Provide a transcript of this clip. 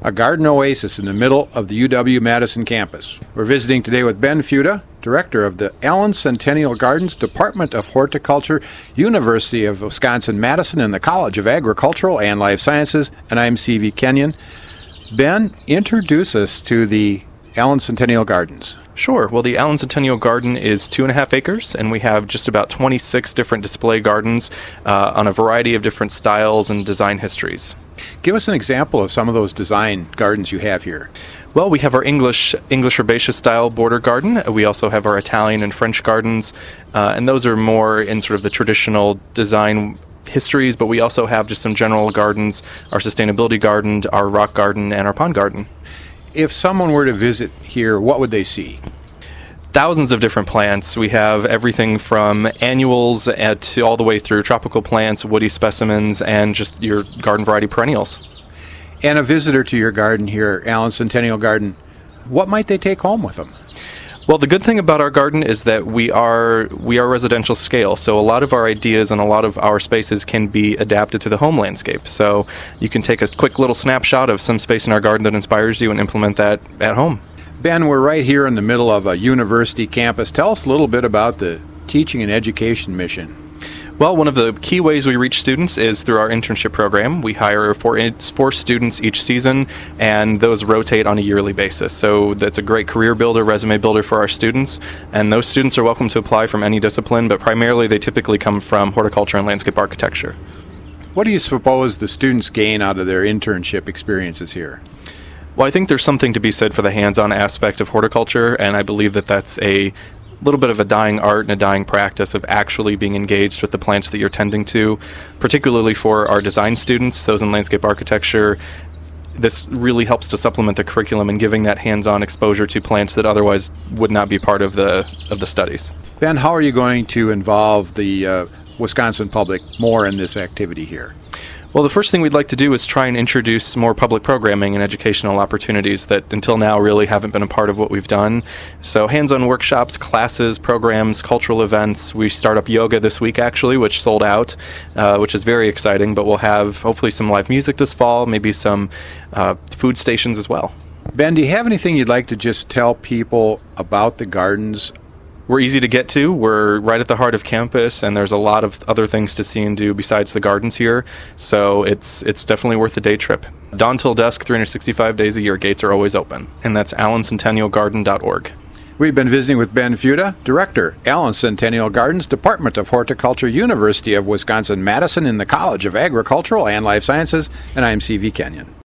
a garden oasis in the middle of the UW-Madison campus. We're visiting today with Ben Fuda, Director of the Allen Centennial Gardens, Department of Horticulture, University of Wisconsin-Madison, and the College of Agricultural and Life Sciences, and I'm C.V. Kenyon. Ben, introduce us to the Allen Centennial Gardens. Sure. Well, the Allen Centennial Garden is 2.5 acres, and we have just about 26 different display gardens on a variety of different styles and design histories. Give us an example of some of those design gardens you have here. Well, we have our English herbaceous style border garden. We also have our Italian and French gardens, and those are more in sort of the traditional design histories, but we also have just some general gardens, our sustainability garden, our rock garden, and our pond garden. If someone were to visit here, what would they see? Thousands of different plants. We have everything from annuals to all the way through tropical plants, woody specimens, and just your garden variety perennials. And a visitor to your garden here, Allen Centennial Garden, what might they take home with them? Well, the good thing about our garden is that we are residential scale, so a lot of our ideas and a lot of our spaces can be adapted to the home landscape. So you can take a quick little snapshot of some space in our garden that inspires you and implement that at home. Ben, we're right here in the middle of a university campus. Tell us a little bit about the teaching and education mission. Well, one of the key ways we reach students is through our internship program. We hire four students each season, and those rotate on a yearly basis. So that's a great career builder, resume builder for our students. And those students are welcome to apply from any discipline, but primarily they typically come from horticulture and landscape architecture. What do you suppose the students gain out of their internship experiences here? Well, I think there's something to be said for the hands-on aspect of horticulture, and I believe that that's a little bit of a dying art and a dying practice of actually being engaged with the plants that you're tending to, particularly for our design students, those in landscape architecture. This really helps to supplement the curriculum and giving that hands-on exposure to plants that otherwise would not be part of the studies. Ben, how are you going to involve the Wisconsin public more in this activity here? Well, the first thing we'd like to do is try and introduce more public programming and educational opportunities that until now really haven't been a part of what we've done. So hands-on workshops, classes, programs, cultural events. We start up yoga this week, actually, which sold out, which is very exciting. But we'll have hopefully some live music this fall, maybe some food stations as well. Ben, do you have anything you'd like to just tell people about the gardens? We're easy to get to. We're right at the heart of campus, and there's a lot of other things to see and do besides the gardens here. So it's definitely worth a day trip. Dawn till dusk, 365 days a year. Gates are always open. And that's allencentennialgarden.org. We've been visiting with Ben Fuda, Director, Allen Centennial Gardens, Department of Horticulture, University of Wisconsin-Madison, in the College of Agricultural and Life Sciences, and I'm C.V. Kenyon.